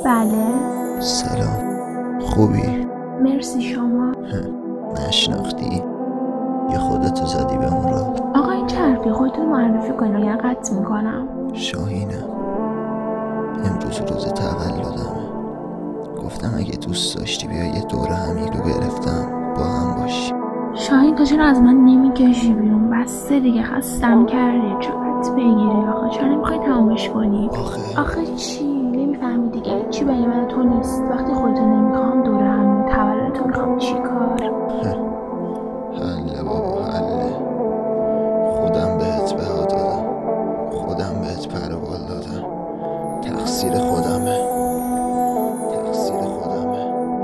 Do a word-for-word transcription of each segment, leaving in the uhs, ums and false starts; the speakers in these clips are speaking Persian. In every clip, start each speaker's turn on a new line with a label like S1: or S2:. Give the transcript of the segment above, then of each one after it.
S1: بله.
S2: سلام، خوبی؟
S1: مرسی، شما؟
S2: نشناختی؟ یا خودتو زدی به اون را؟
S1: آقا این چه حرفی؟ خودتون معرفی کنید یا قطع میکنم.
S2: شاهینم، امروز روز تولدمه. گفتم اگه دوست داشتی بیا یه دوره همیلو گرفتم با هم باشی.
S1: شاهین تو چرا از من نمیکشی بیرون؟ بسته دیگه، خستم کردی. چقدر بگیری آقا؟ چرا نمیخوای تمامش کنی؟
S2: آخه
S1: آخه چی؟ نمیفهمی دیگه؟ چی برای من تو نیست؟ وقتی خودتو نمیخوام دوره همیلو تولدتو میخوام چی کار؟
S2: حله بابا حله، خودم بهت بها دادم، خودم بهت پروال دادم، تقصیر خودمه، تقصیر خودمه،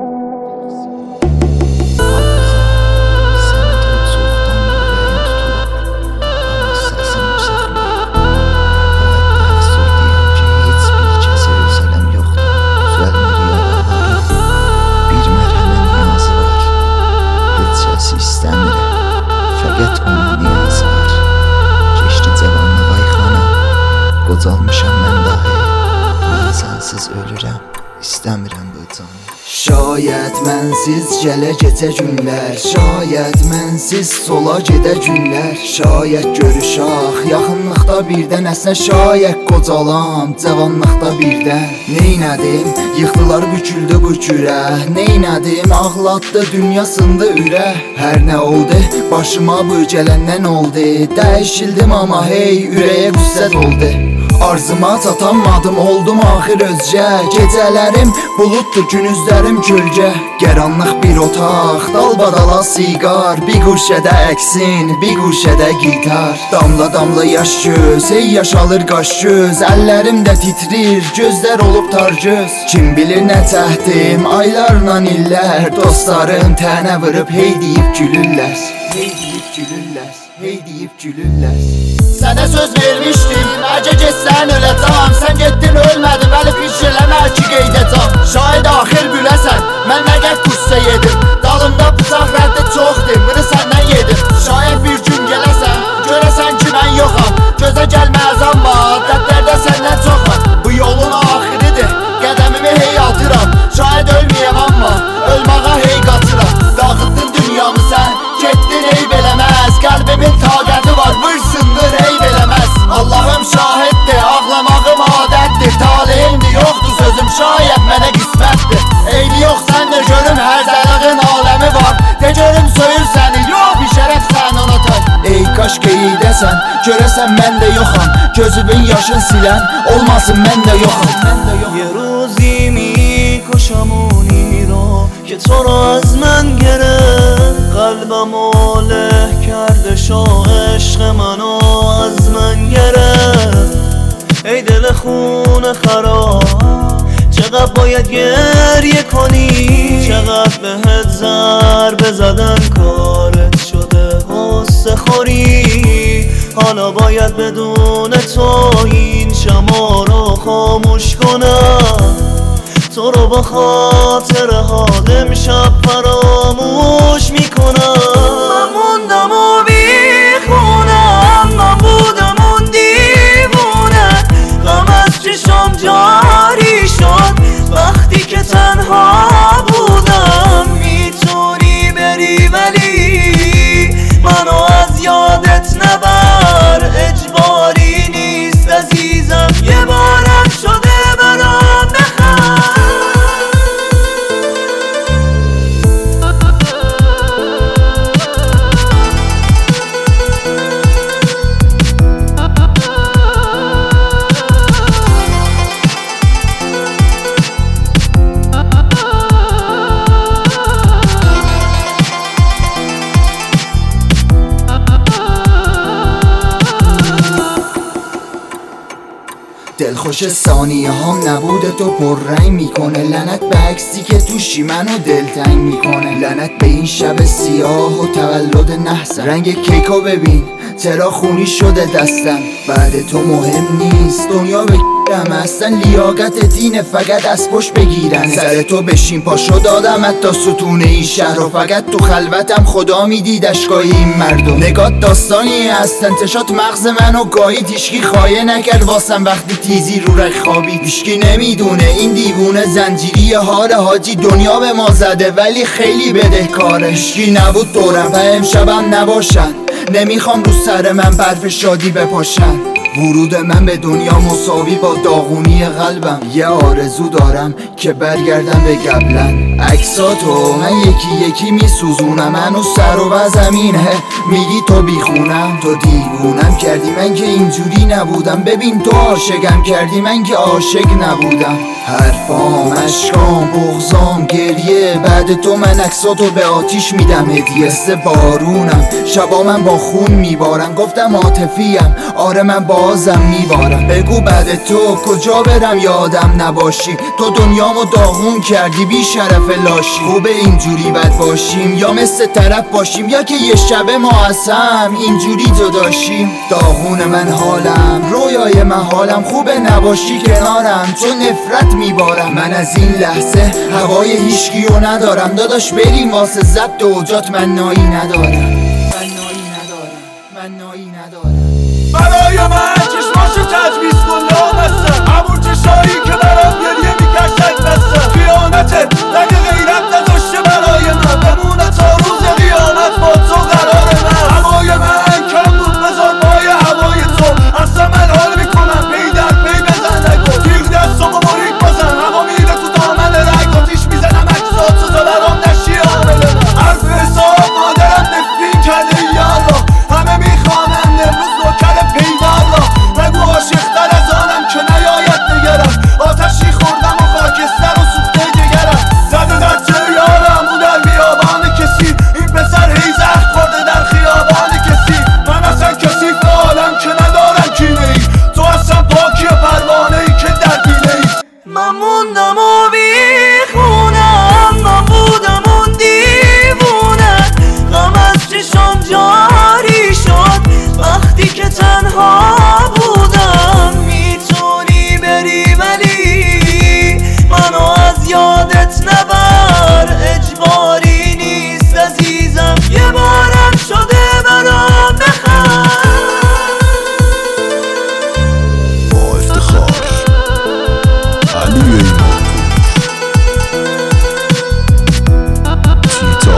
S2: Qocalmışam mən dahi, mən sənsiz ölürəm, istəmirəm bu canı. Şayət mənsiz gələ keçə günlər, şayət mənsiz sola gedə günlər, şayət görüşək yaxınlıqda birdən, əslən şayət qocalam cavanlıqda birdən. Neynədim, yıxdılar büküldü bu kürə, neynədim, ağlatdı dünya sındı ürə. Hər nə oldu, başıma bu gələndən oldu, dəyişildim amma hey ürəyə qüssət oldu. Arzıma çatanmadım, oldum axir özcə. Gecələrim buluddur, günüzlərim kölgə. Qəranlıq bir otaq, dalbadala siqar, bir quşədə əksin, bir quşədə gitar. Damla damla yaş göz, ey yaşalır qaş göz, əllərim də titrir, gözlər olub tar göz. Kim bilir nə çəhdim, aylarla illər, dostlarım tənə vırıb hey deyib gülürlər, hey deyib gülürlər, hey deyib gülürlər. Sənə söz vermişdim, əcə getsən öləcəm. Sən getdin ölmədim, əli piş eləmə ki qeydəcəm. Şahid axir biləsən, mən nə qəq qüssə yedim. Dalımda bıçaq rəddi çoxdur, bunu səndən yedim. Şayət bir gün gələsən, görəsən ki mən yoxam. Gözə gəlməz amma, dərdlərdə səndən çoxam. Bu yolun axiridir, qədəmimi hey atıram. Şayət ölməyəm amma, ölməğa hey qaçıram. Dağıtdın dünyamı sən, getdin eyb eləməz. Qəlbimin taqəti var, vırsındır eyb eləməz. Allahım şahiddir, ağlamağım adətdir. Talihimdir, yoxdur sözüm, şayət mənə qismətdir. Eyli yox sən də görüm, hər zəlığın aləmi var. De görüm söyür səni, yox bir şərəf sən ona tay. Ey kaş qeydəsən, görəsən mən də yoxam. Gözümün yaşın silən, olmasın mən də yoxam.
S3: یه روزی میکشم اونی رو که تو رو از من گرفت. قلبم له کرده شو عشق منو از من گرفت. ای دل خون خراب، چقدر باید گریه کنی، چقدر بهت ضربه زدن کارت شده غصه خوری. حالا باید بدون تو این شمع رو خاموش کنم. تو رو با خاطر حال امشب فراموش میکنم. من موندم و بیخونم، من بودم اون دیوونه. غم از چشم جاری شد وقتی که تنها بودم. میتونی بری ولی منو از یادت نبر. اجباری نیست عزیزم، یه بارم شده برام بخند.
S2: دلخوش ثانیه هم نبود تو پررنگ میکنه. لعنت به عکسی که توشی منو دلتنگ میکنه. لعنت به این شب سیاه و تولد نحسن. رنگ کیکو ببین چرا خونی شده دستم. بعد تو مهم نیست دنیا بگیرم، اصلا لیاقت دینه فقط از پشت بگیرن. سر تو بشین پاشو دادم حتی ستونه این شهر و فقط تو خلوتم خدا میدید اشکای این مردم. نگات داستانی هست انتشات مغز منو گاهید، هیشکی خایه نکرد واسم وقتی تیزی رو رخ خوابید. هیشکی نمیدونه این دیوونه زنجیری حال حاجی دنیا به ما زده ولی خیلی بدهکاره. هیشکی نبود دورم و امشبم نباشن، نمیخوام رو سر من برف شادی بپاشن. ورود من به دنیا مساوی با داغونی قلبم. یه آرزو دارم که برگردم به قبلن. عکساتو من یکی یکی میسوزونم، منو سر و زمینه میگی تو بیخونم. تو دیوونم کردی من که اینجوری نبودم، ببین تو عاشقم کردی من که عاشق نبودم. حرفام اشکام بغضام گریه، بعد تو من عکساتو به آتیش میدم هدیه. مثل بارونم شبا من با خون میبارم، گفتم عاطفیم آره من بازم میبارم. بگو بعد تو کجا برم یادم نباشی، تو دنیامو داغون کردی بی شرف لاشی. خوبه اینجوری بد باشیم یا مثل طرف باشیم، یا که یه شبه ما هم اینجوری جداشیم. داغون من حالم رویای من حالم، خوبه نباشی کنارم چون نفرت میبارم. من از این لحظه هوای هیشگیو ندارم، داداش بریم واسه ضبط اوجات من نایی ندارم. من نایی ندارم من نایی ندارم.
S3: برای من چشماشو تجویز کن لامستم، همون چشایی که برام گریه میکشد بستم. خیانته رنگ غیرت نداشته برای من، بمونه تا روز قیامت با تو قرار من. هوای من کم بود بذار پای هوای تو، اصلا من حال میکنم پی در پی بزن نگو. تیغ دستامو باریک بزن هوا میره تو دامن رگ، آتیش میزنم عکساتو تا برام نشی عامل من. حرف حساب مادرم نفرین کرده یارا، همه میخوانن امروز نوکر پیدار را. نگو عاشق‌تر از آنم که نیاید نگرم، آتشی خوردم و خاکستر و سوخته جگرم. زده در چه یارم او در بیابان کسی، این پسر هی زخم خورده در خیابان کسی. من اصلا کسی فعالم که ندارم کینه ای، تو اصلا پاکی پروانه ای که در دینه ای. من موندم و بیخونم، من بودم اون دیوونه، غم از چشم جاری شد وقتی که تنها بودم. میتونی بری ولی منو از یادت نبر، اجباری نیست عزیزم یه بارم شده برام بخند.
S4: با افتخار علی ایمان تیتا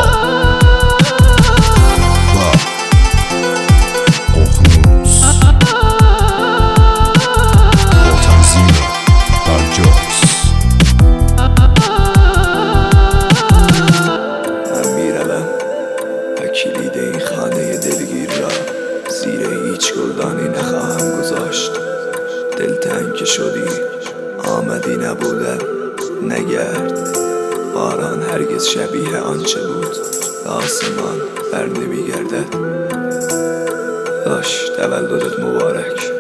S4: و ققنوس با تنظیم برجاس.
S3: من میروم و کلید این خانه دلگیر را زیر هیچ گلدانی نخواهم گذاشت. دلتنگ که شدی آمدی نبودم، نگرد باران هرگز شبیه آنچه بود به آسمان بر نمیگردد. باش تولدت مبارک.